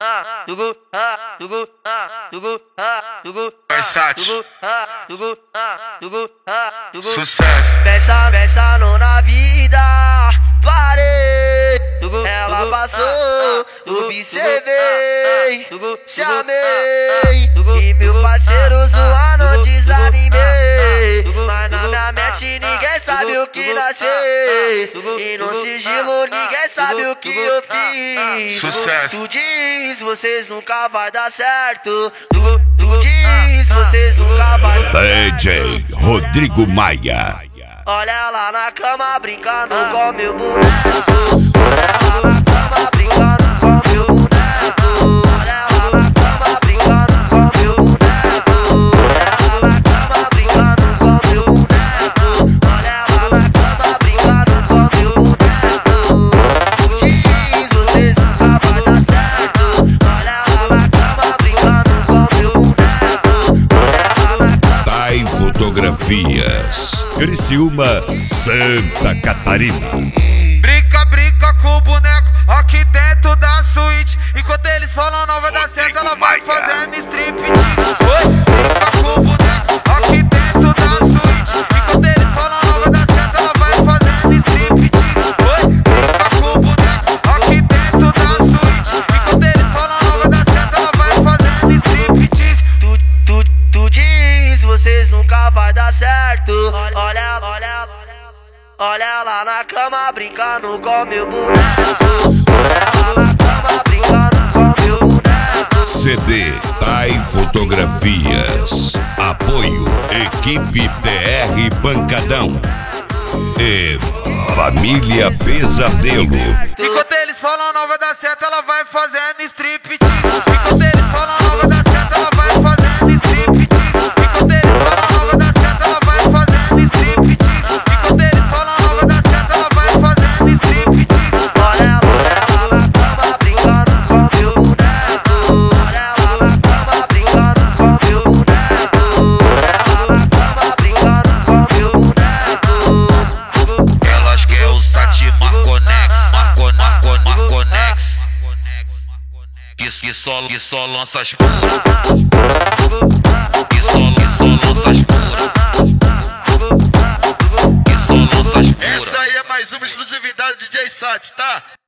Versace. Sucesso. Pensando na vida, parei. Ela passou, observei, chamei. E meu parceiro zoando, desanimei. Mas na minha mente ninguém sabe o que nós fez. E no sigilo ninguém sabe o que eu fiz. Sucesso. Tu diz, vocês nunca vai dar certo. Tu diz, vocês nunca vai dar certo. DJ Rodrigo Maia. Olha ela na cama brincando com meu boneco. Olha ela na cama brincando com meu boneco. Olha ela na cama brincando com meu boneco. Olha ela na cama brincando com meu boneco. Olha ela na cama brincando com meu boneco. Tu diz, vocês nunca vai dar certo. Olha ela na cama brincando com meu boneco. Olha ela na cama. Tai Fotografias. Criciúma, Santa Catarina. Brinca com o boneco aqui dentro da suíte. Enquanto eles falam não vai dar certo, ela vai fazendo striptease. Brinca com o boneco aqui dentro da suíte. Enquanto eles falam não vai dar certo, ela vai fazendo striptease. Brinca com o boneco aqui dentro da suíte. Enquanto eles falam não vai dar certo, ela vai fazendo striptease. Tu diz, vocês nunca vai dar certo. Olha ela na cama brincando com meu boneco. Olha ela na cama brincando com meu boneco. CD Tai Fotografias. Apoio Equipe TR Pancadão e Família Pesadelo. Enquanto eles falam não vai dar certo, ela vai fazendo striptease. Enquanto eles falam não vai dar certo, ela vai fazendo striptease. Enquanto eles falam não vai dar certo, ela vai fazendo striptease. Enquanto eles falam não vai dar certo, ela vai fazendo striptease. Olha ela na cama brincando com meu boneco. Olha ela na cama brincando com meu boneco. Olha ela na cama brincando com meu boneco. Elas querem o Sati Marconex. Que só lança as puras. Que só lança as puras. Que só lança as puras. Essa aí é mais uma exclusividade do DJ Sati, tá?